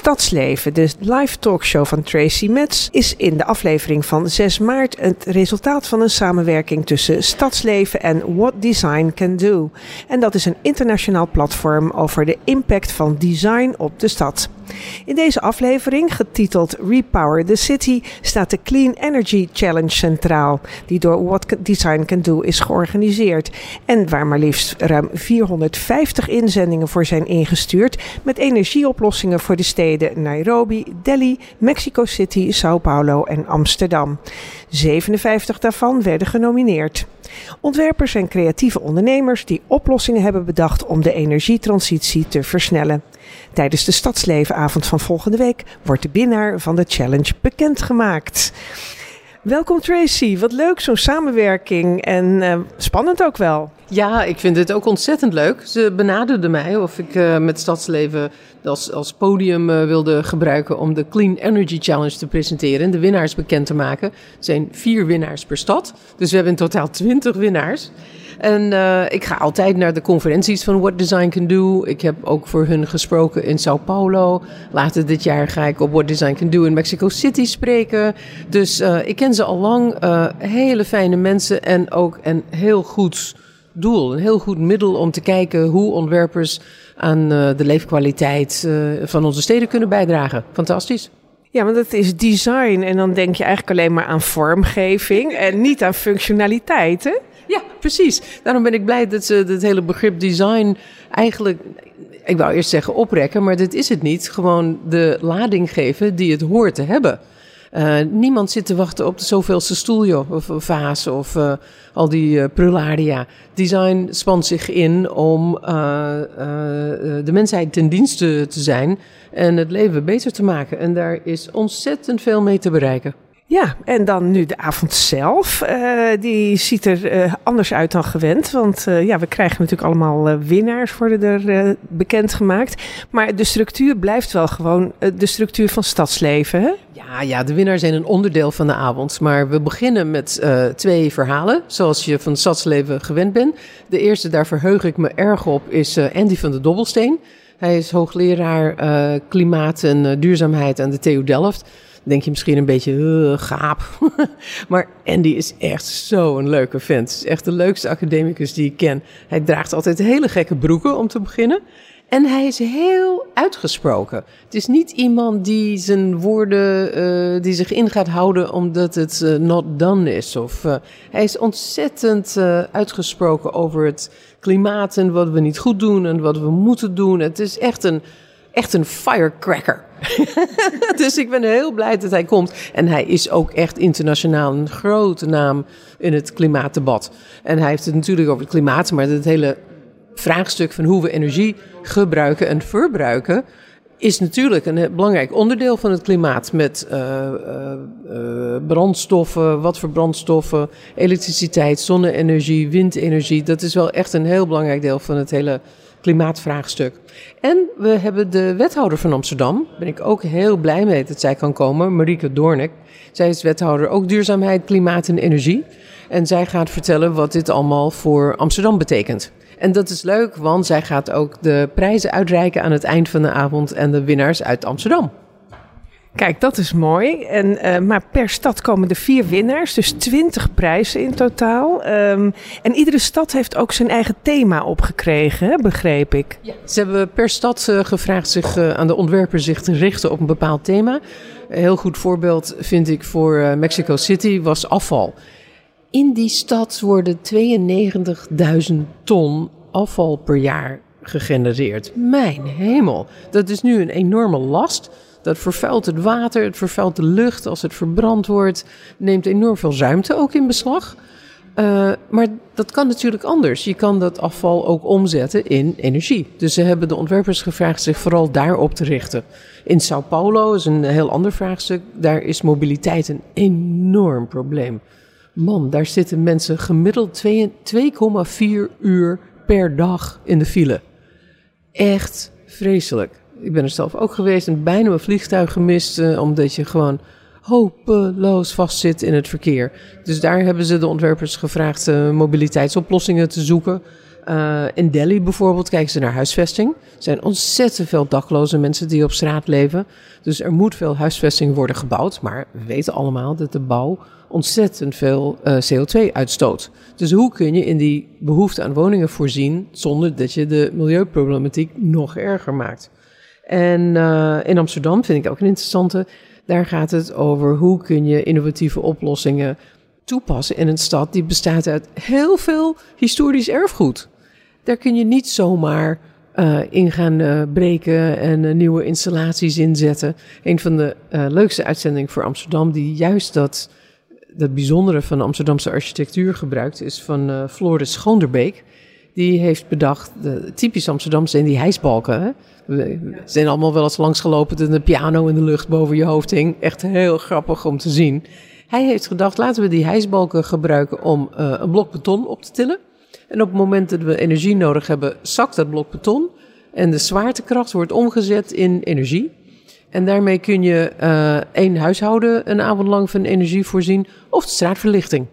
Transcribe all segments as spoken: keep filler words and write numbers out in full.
Stadsleven, de live talkshow van Tracy Metz, is in de aflevering van zes maart het resultaat van een samenwerking tussen Stadsleven en What Design Can Do. En dat is een internationaal platform over de impact van design op de stad. In deze aflevering, getiteld Repower the City, staat de Clean Energy Challenge centraal, die door What Design Can Do is georganiseerd en waar maar liefst ruim vierhonderdvijftig inzendingen voor zijn ingestuurd met energieoplossingen voor de steden Nairobi, Delhi, Mexico City, Sao Paulo en Amsterdam. zevenenvijftig daarvan werden genomineerd. Ontwerpers en creatieve ondernemers die oplossingen hebben bedacht om de energietransitie te versnellen. Tijdens de Stadslevenavond van volgende week wordt de winnaar van de challenge bekendgemaakt. Welkom Tracy, wat leuk zo'n samenwerking en uh, spannend ook wel. Ja, ik vind het ook ontzettend leuk. Ze benaderden mij of ik uh, met Stadsleven als, als podium uh, wilde gebruiken om de Clean Energy Challenge te presenteren en de winnaars bekend te maken. Er zijn vier winnaars per stad, dus we hebben in totaal twintig winnaars. En uh, ik ga altijd naar de conferenties van What Design Can Do. Ik heb ook voor hun gesproken in Sao Paulo. Later dit jaar ga ik op What Design Can Do in Mexico City spreken. Dus uh, ik ken ze al lang. Uh, hele fijne mensen en ook een heel goed doel. Een heel goed middel om te kijken hoe ontwerpers aan uh, de leefkwaliteit uh, van onze steden kunnen bijdragen. Fantastisch. Ja, want het is design en dan denk je eigenlijk alleen maar aan vormgeving en niet aan functionaliteit, hè? Ja, precies. Daarom ben ik blij dat ze het hele begrip design eigenlijk, ik wou eerst zeggen oprekken, maar dit is het niet. Gewoon de lading geven die het hoort te hebben. Uh, niemand zit te wachten op de zoveelste stoel, joh, of een vaas of uh, al die uh, prularia. Design spant zich in om uh, uh, de mensheid ten dienste te zijn en het leven beter te maken. En daar is ontzettend veel mee te bereiken. Ja, en dan nu de avond zelf. Uh, die ziet er uh, anders uit dan gewend. Want uh, ja, we krijgen natuurlijk allemaal uh, winnaars worden er uh, bekendgemaakt. Maar de structuur blijft wel gewoon uh, de structuur van Stadsleven, hè? Ja, ja, de winnaars zijn een onderdeel van de avond. Maar we beginnen met uh, twee verhalen, zoals je van Stadsleven gewend bent. De eerste, daar verheug ik me erg op, is uh, Andy van de Dobbelsteen. Hij is hoogleraar uh, klimaat en uh, duurzaamheid aan de T U Delft. Denk je misschien een beetje uh, gaap. Maar Andy is echt zo'n leuke vent. Het is echt de leukste academicus die ik ken. Hij draagt altijd hele gekke broeken om te beginnen. En hij is heel uitgesproken. Het is niet iemand die zijn woorden, uh, die zich in gaat houden omdat het uh, not done is. Of, uh, hij is ontzettend uh, uitgesproken over het klimaat en wat we niet goed doen en wat we moeten doen. Het is echt een, echt een firecracker. Dus ik ben heel blij dat hij komt. En hij is ook echt internationaal een grote naam in het klimaatdebat. En hij heeft het natuurlijk over het klimaat, maar het hele vraagstuk van hoe we energie gebruiken en verbruiken is natuurlijk een belangrijk onderdeel van het klimaat. Met uh, uh, uh, brandstoffen, wat voor brandstoffen, elektriciteit, zonne-energie, windenergie. Dat is wel echt een heel belangrijk deel van het hele klimaatvraagstuk. En we hebben de wethouder van Amsterdam, ben ik ook heel blij mee dat zij kan komen, Marieke Doornik. Zij is wethouder ook duurzaamheid, klimaat en energie. En zij gaat vertellen wat dit allemaal voor Amsterdam betekent. En dat is leuk, want zij gaat ook de prijzen uitreiken aan het eind van de avond en de winnaars uit Amsterdam. Kijk, dat is mooi. En, uh, maar per stad komen er vier winnaars, dus twintig prijzen in totaal. Um, en iedere stad heeft ook zijn eigen thema opgekregen, hè, begreep ik. Ja. Ze hebben per stad uh, gevraagd zich uh, aan de ontwerper zich te richten op een bepaald thema. Een heel goed voorbeeld vind ik voor uh, Mexico City was afval. In die stad worden tweeënnegentigduizend ton afval per jaar gegenereerd. Mijn hemel, dat is nu een enorme last. Dat vervuilt het water, het vervuilt de lucht als het verbrand wordt. Neemt enorm veel ruimte ook in beslag. Uh, maar dat kan natuurlijk anders. Je kan dat afval ook omzetten in energie. Dus ze hebben de ontwerpers gevraagd zich vooral daarop te richten. In Sao Paulo is een heel ander vraagstuk. Daar is mobiliteit een enorm probleem. Man, daar zitten mensen gemiddeld twee komma vier uur per dag in de file. Echt vreselijk. Ik ben er zelf ook geweest en bijna mijn vliegtuig gemist, uh, omdat je gewoon hopeloos vastzit in het verkeer. Dus daar hebben ze de ontwerpers gevraagd uh, mobiliteitsoplossingen te zoeken. Uh, in Delhi bijvoorbeeld kijken ze naar huisvesting. Er zijn ontzettend veel dakloze mensen die op straat leven. Dus er moet veel huisvesting worden gebouwd. Maar we weten allemaal dat de bouw ontzettend veel uh, C O twee uitstoot. Dus hoe kun je in die behoefte aan woningen voorzien zonder dat je de milieuproblematiek nog erger maakt? En uh, in Amsterdam vind ik ook een interessante. Daar gaat het over hoe kun je innovatieve oplossingen toepassen in een stad die bestaat uit heel veel historisch erfgoed. Daar kun je niet zomaar uh, in gaan uh, breken en uh, nieuwe installaties inzetten. Een van de uh, leukste uitzendingen voor Amsterdam die juist dat, dat bijzondere van de Amsterdamse architectuur gebruikt is van uh, Floris Schoonderbeek. Die heeft bedacht, de, typisch Amsterdam zijn die hijsbalken. Hè? We zijn allemaal wel eens langsgelopen dat een piano in de lucht boven je hoofd hing. Echt heel grappig om te zien. Hij heeft gedacht, laten we die hijsbalken gebruiken om uh, een blok beton op te tillen. En op het moment dat we energie nodig hebben, zakt dat blok beton. En de zwaartekracht wordt omgezet in energie. En daarmee kun je uh, één huishouden een avond lang van energie voorzien of de straatverlichting.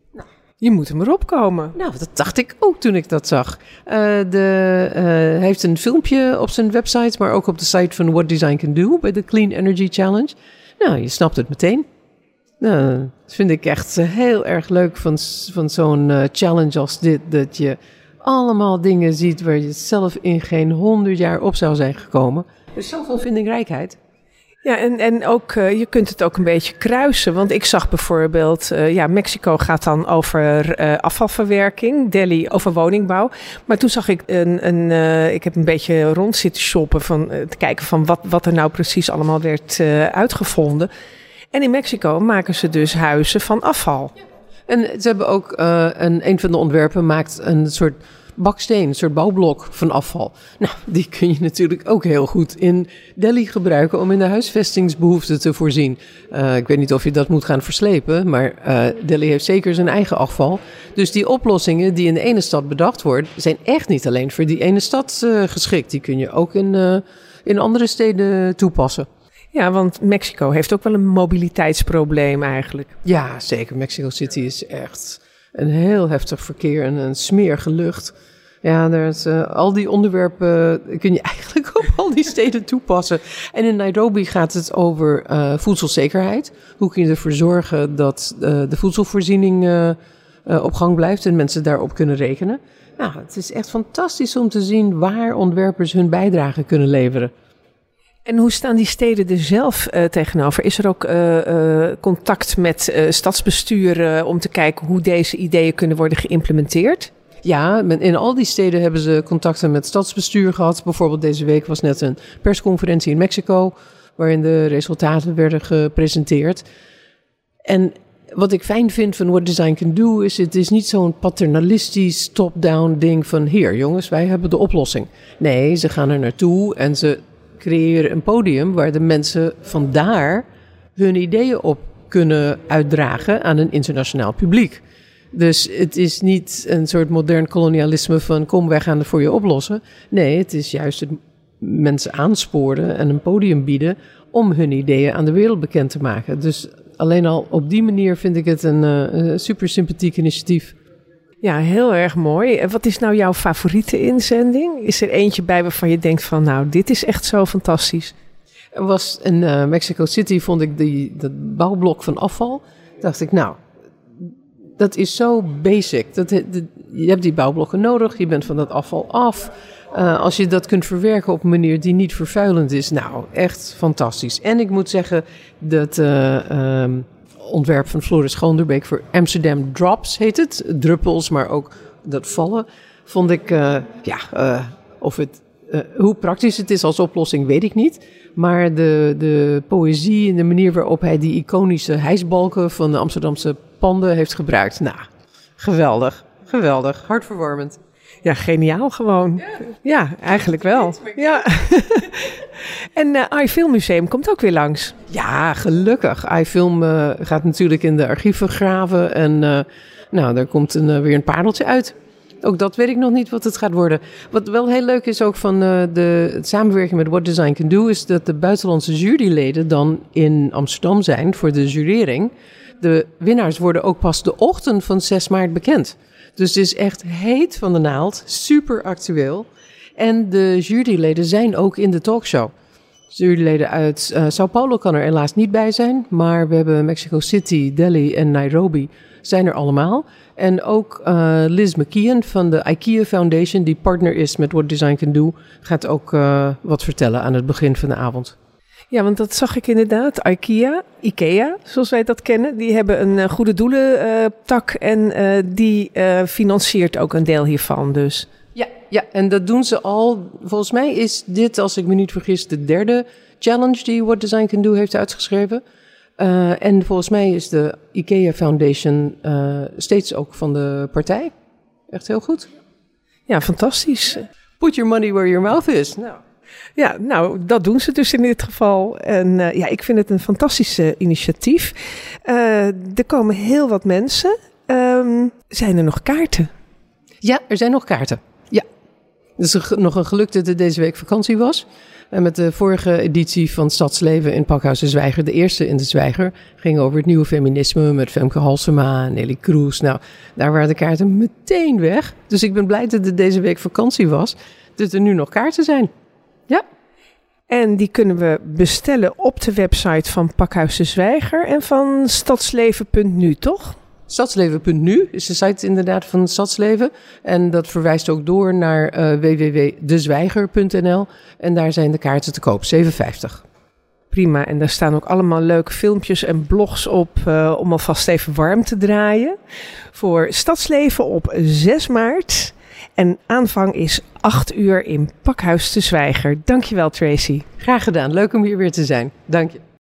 Je moet hem erop komen. Nou, dat dacht ik ook toen ik dat zag. Uh, de, uh, hij heeft een filmpje op zijn website, maar ook op de site van What Design Can Do bij de Clean Energy Challenge. Nou, je snapt het meteen. Nou, dat vind ik echt heel erg leuk van, van zo'n uh, challenge als dit. Dat je allemaal dingen ziet waar je zelf in geen honderd jaar op zou zijn gekomen. Er is zoveel vindingrijkheid. Ja, en, en ook, uh, je kunt het ook een beetje kruisen. Want ik zag bijvoorbeeld, uh, ja, Mexico gaat dan over uh, afvalverwerking. Delhi over woningbouw. Maar toen zag ik een, een uh, ik heb een beetje rond zitten shoppen. Van, uh, te kijken van wat, wat er nou precies allemaal werd uh, uitgevonden. En in Mexico maken ze dus huizen van afval. Ja. En ze hebben ook, uh, een, een van de ontwerpen maakt een soort baksteen, een soort bouwblok van afval. Nou, die kun je natuurlijk ook heel goed in Delhi gebruiken om in de huisvestingsbehoeften te voorzien. Uh, ik weet niet of je dat moet gaan verslepen, maar uh, Delhi heeft zeker zijn eigen afval. Dus die oplossingen die in de ene stad bedacht worden, zijn echt niet alleen voor die ene stad uh, geschikt. Die kun je ook in, uh, in andere steden toepassen. Ja, want Mexico heeft ook wel een mobiliteitsprobleem eigenlijk. Ja, zeker. Mexico City is echt een heel heftig verkeer en een smerige lucht. Ja, daar is, uh, al die onderwerpen kun je eigenlijk op al die steden toepassen. En in Nairobi gaat het over uh, voedselzekerheid. Hoe kun je ervoor zorgen dat uh, de voedselvoorziening uh, uh, op gang blijft en mensen daarop kunnen rekenen. Nou, het is echt fantastisch om te zien waar ontwerpers hun bijdrage kunnen leveren. En hoe staan die steden er zelf uh, tegenover? Is er ook uh, uh, contact met uh, stadsbestuur uh, om te kijken hoe deze ideeën kunnen worden geïmplementeerd? Ja, in al die steden hebben ze contacten met stadsbestuur gehad. Bijvoorbeeld deze week was net een persconferentie in Mexico, waarin de resultaten werden gepresenteerd. En wat ik fijn vind van What Design Can Do is, het is niet zo'n paternalistisch top-down ding van hier jongens, wij hebben de oplossing. Nee, ze gaan er naartoe en ze creëren een podium waar de mensen vandaar hun ideeën op kunnen uitdragen aan een internationaal publiek. Dus het is niet een soort modern kolonialisme van kom, wij gaan het voor je oplossen. Nee, het is juist het mensen aansporen en een podium bieden om hun ideeën aan de wereld bekend te maken. Dus alleen al op die manier vind ik het een, een super sympathiek initiatief. Ja, heel erg mooi. En wat is nou jouw favoriete inzending? Is er eentje bij waarvan je denkt van nou, dit is echt zo fantastisch? Er was in uh, Mexico City, vond ik die, dat bouwblok van afval. Dacht ik, nou, dat is zo basic. Dat, dat, je hebt die bouwblokken nodig, je bent van dat afval af. Uh, als je dat kunt verwerken op een manier die niet vervuilend is, nou, echt fantastisch. En ik moet zeggen, dat uh, um, ontwerp van Floris Schoonderbeek voor Amsterdam Drops heet het. Druppels, maar ook dat vallen. Vond ik, uh, ja, uh, of het, uh, hoe praktisch het is als oplossing, weet ik niet. Maar de, de poëzie en de manier waarop hij die iconische hijsbalken van de Amsterdamse panden heeft gebruikt. Nou, geweldig, geweldig, hartverwarmend. Ja, geniaal gewoon. Ja, ja eigenlijk wel. Ja. En uh, iFilm Museum komt ook weer langs. Ja, gelukkig. iFilm uh, gaat natuurlijk in de archieven graven en uh, nou, daar komt een, uh, weer een pareltje uit. Ook dat weet ik nog niet wat het gaat worden. Wat wel heel leuk is ook van uh, de het samenwerking met What Design Can Do, is dat de buitenlandse juryleden dan in Amsterdam zijn voor de jurering. De winnaars worden ook pas de ochtend van zes maart bekend. Dus het is echt heet van de naald, super actueel. En de juryleden zijn ook in de talkshow. De juryleden uit uh, Sao Paulo kan er helaas niet bij zijn. Maar we hebben Mexico City, Delhi en Nairobi zijn er allemaal. En ook uh, Liz McKeon van de IKEA Foundation, die partner is met What Design Can Do, gaat ook uh, wat vertellen aan het begin van de avond. Ja, want dat zag ik inderdaad. IKEA, IKEA, zoals wij dat kennen, die hebben een uh, goede doelen uh, tak en uh, die uh, financiert ook een deel hiervan dus. Ja, ja, en dat doen ze al. Volgens mij is dit, als ik me niet vergis, de derde challenge die What Design Can Do heeft uitgeschreven. Uh, en volgens mij is de IKEA Foundation uh, steeds ook van de partij. Echt heel goed. Ja, fantastisch. Put your money where your mouth is. Nou. Ja, nou, dat doen ze dus in dit geval. En uh, ja, ik vind het een fantastisch uh, initiatief. Uh, er komen heel wat mensen. Um, zijn er nog kaarten? Ja, er zijn nog kaarten. Ja. Het is een, nog een geluk dat het deze week vakantie was. En met de vorige editie van Stadsleven in Pakhuis de Zwijger, de eerste in de Zwijger, ging over het nieuwe feminisme met Femke Halsema en Nelly Kroes. Nou, daar waren de kaarten meteen weg. Dus ik ben blij dat het deze week vakantie was, dat er nu nog kaarten zijn. Ja. En die kunnen we bestellen op de website van Pakhuis de Zwijger en van stadsleven punt nu, toch? stadsleven punt nu is de site inderdaad van Stadsleven. En dat verwijst ook door naar uh, w w w punt de zwijger punt n l. En daar zijn de kaarten te koop, zeven vijftig. Prima, en daar staan ook allemaal leuke filmpjes en blogs op uh, om alvast even warm te draaien. Voor Stadsleven op zes maart. En aanvang is acht uur in Pakhuis de Zwijger. Dankjewel, Tracy. Graag gedaan, leuk om hier weer te zijn. Dank je.